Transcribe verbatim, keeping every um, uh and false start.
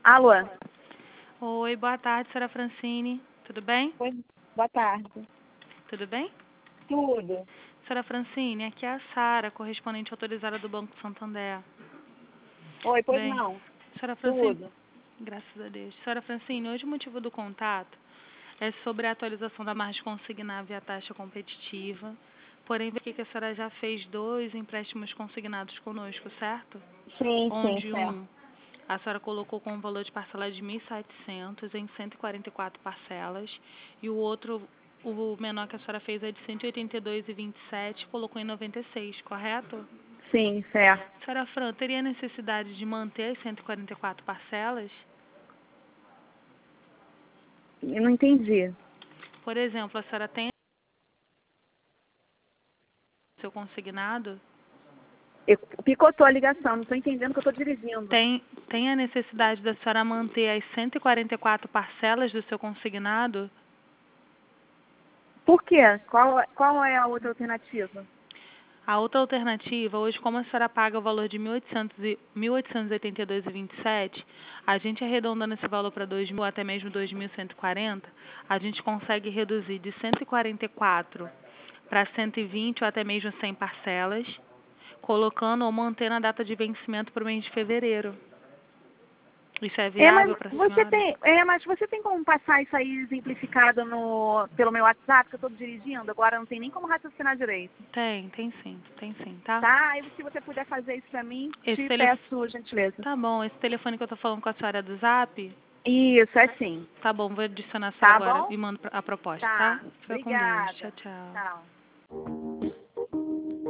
Alô? Oi, boa tarde, senhora Francine. Tudo bem? Oi, boa tarde. Tudo bem? Tudo. Senhora Francine, aqui é a Sara, correspondente autorizada do Banco Santander. Oi, pois Bem, não. senhora Francine, Tudo. graças a Deus. Senhora Francine, hoje o motivo do contato é sobre a atualização da margem consignável e a taxa competitiva. Porém, vi aqui que a senhora já fez dois empréstimos consignados conosco, certo? Sim, sim, Onde certo. um a senhora colocou com um valor de parcela de mil e setecentos em cento e quarenta e quatro parcelas e o outro, o menor que a senhora fez é de cento e oitenta e dois e vinte e sete, colocou em noventa e seis, correto? Sim, certo. Senhora Fran, teria necessidade de manter as cento e quarenta e quatro parcelas? Eu não entendi. Por exemplo, a senhora tem seu consignado? Eu, picotou a ligação, não estou entendendo que eu estou dirigindo. Tem, tem a necessidade da senhora manter as cento e quarenta e quatro parcelas do seu consignado? Por quê? Qual, qual é a outra alternativa? A outra alternativa, hoje, como a senhora paga o valor de mil e oitocentos e mil oitocentos e oitenta e dois e vinte e sete, a gente arredondando esse valor para dois mil, até mesmo dois mil cento e quarenta, a gente consegue reduzir de cento e quarenta e quatro para cento e vinte ou até mesmo cem parcelas, colocando ou mantendo a data de vencimento para o mês de fevereiro. Isso é É, mas viável para a você senhora? tem, é, mas você tem como passar isso aí exemplificado no, pelo meu WhatsApp, que eu estou dirigindo, agora não tem nem como raciocinar direito. Tem, tem sim, tem sim, tá? Tá? Aí se você puder fazer isso para mim, Esse te telefone... peço gentileza. Tá bom, esse telefone que eu tô falando com a senhora é do Zap? Isso, é sim. Tá bom, vou adicionar a senhora Tá agora bom? e mando a proposta, tá? Tá. Fica com Deus. Obrigada. Tchau, tchau. Tchau.